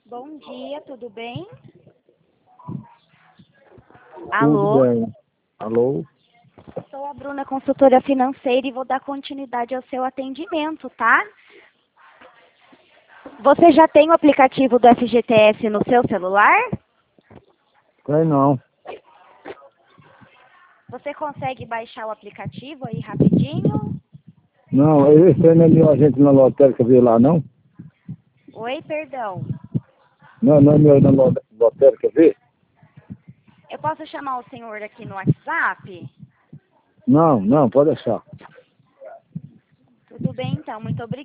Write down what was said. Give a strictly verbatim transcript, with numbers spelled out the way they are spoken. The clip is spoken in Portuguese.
Bom dia, tudo bem? Tudo Alô? bem. Alô? Sou a Bruna, consultora financeira, e vou dar continuidade ao seu atendimento, tá? Você já tem o aplicativo do F G T S no seu celular? Tem não. Você consegue baixar o aplicativo aí rapidinho? Não, esse aí não é meu agente na lotérica veio lá, não? Oi, perdão. Não, não é meu na lo- lotérica ver? Eu posso chamar o senhor aqui no WhatsApp? Não, não, pode deixar. Tudo bem, então. Muito obrigada.